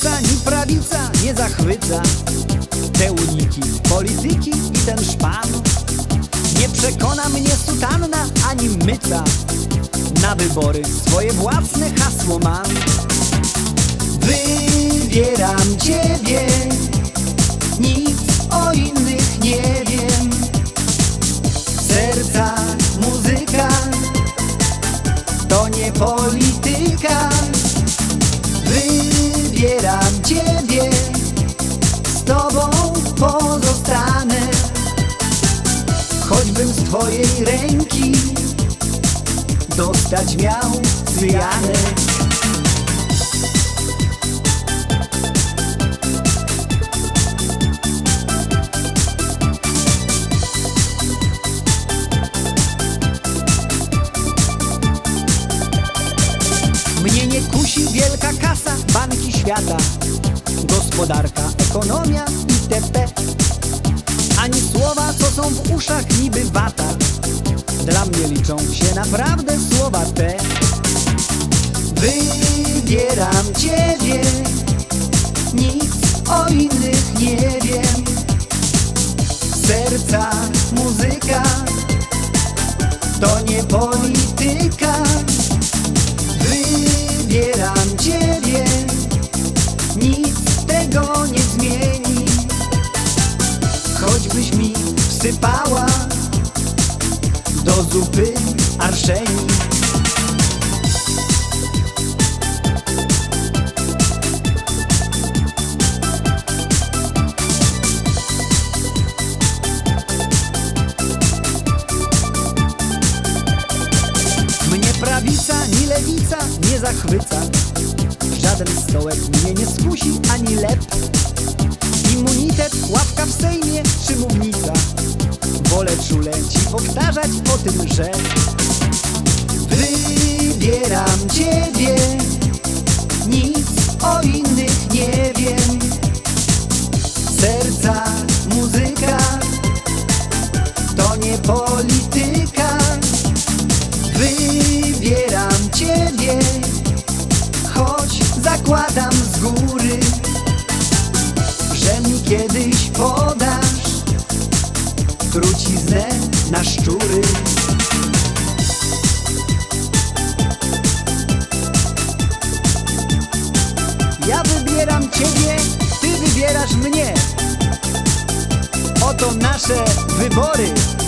lewica, ni prawica nie zachwyca. Te uniki, polityki i ten szpan. Nie przekona mnie sutanna ani myca. Na wybory swoje własne hasło mam. Wybieram Ciebie, nic o innych nie wiem. Serca muzyka, to nie polityka. Wybieram Ciebie, z Tobą pozostanę. Choćbym z Twojej ręki dostać miał cyjanek. Mnie nie kusi wielka kasa, banki świata, gospodarka, ekonomia itp. Ani słowa, co są w uszach niby wata. Dla mnie liczą się naprawdę słowa te. Wybieram Ciebie, nic o innych nie wiem. Serca muzyka, to nie polityka. Wybieram Ciebie, nic tego nie zmieni. Choćbyś mi wsypała do zupy arszeni. Mnie prawica ni lewica nie zachwyca. Żaden stołek mnie nie skusi ani lep. Immunitet, ławka w Sejmie czy mównica. Wolę czule Ci powtarzać o tym, że wybieram Ciebie, nic o innych nie wiem. Serca muzyka, to nie polityka. Wybieram Ciebie, choć zakładam z góry, że mi kiedyś podasz truciznę na szczury. Ja wybieram Ciebie, Ty wybierasz mnie. Oto nasze wybory.